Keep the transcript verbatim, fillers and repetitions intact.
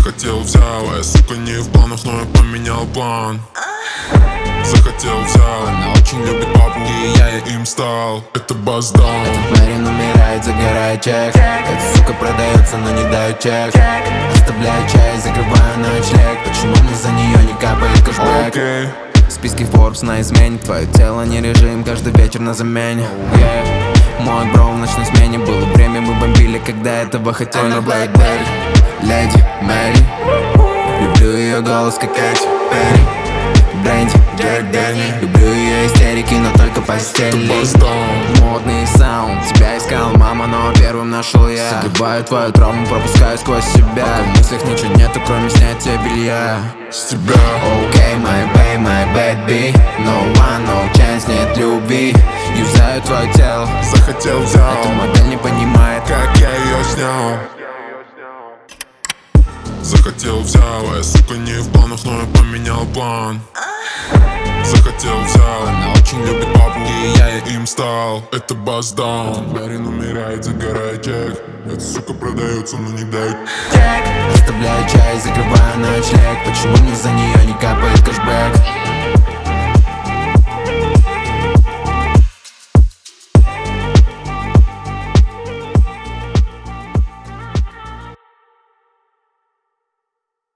Захотел, взял, а я, сука, не в планах, но я поменял план. Захотел, взял, она очень любит папу, и я им стал. Это баздаун. Этот парень умирает, загорает чек. Эта сука продается, но не дает чек. Оставляю чай, закрываю ночлег. Почему мне за нее не капает кэшбэк? Okay. Списки Forbes на измене. Твое тело не режим, каждый вечер на замене. yeah. Мой бро в ночной смене. Было время, мы бомбили, когда этого хотели. на Blackberry, Леди Мэри. Люблю ее голос, как Кэти Перри. Бренди, Джек Дэнни. Люблю ее истерики, но только постельные. Модный саунд, тебя искал мама, но первым нашел я. Согреваю твою травму, пропускаю сквозь себя. В мыслях ничего нету, кроме снятия белья с тебя. Okay, my babe, my bad bee. No one, no chance, нет любви. Юзаю твое тело. Захотел, взял. Эта модель не понимает, как я ее снял. Захотел, взял, а я, сука, не в планах, но я поменял план. Захотел, взял, она очень любит папу, и я им стал. Это баздаун. Парень умирает, загорает чек. Эта сука продается, но не дает чек. Оставляю чай, закрываю ночлег. Почему мне за нее не капает кэшбэк?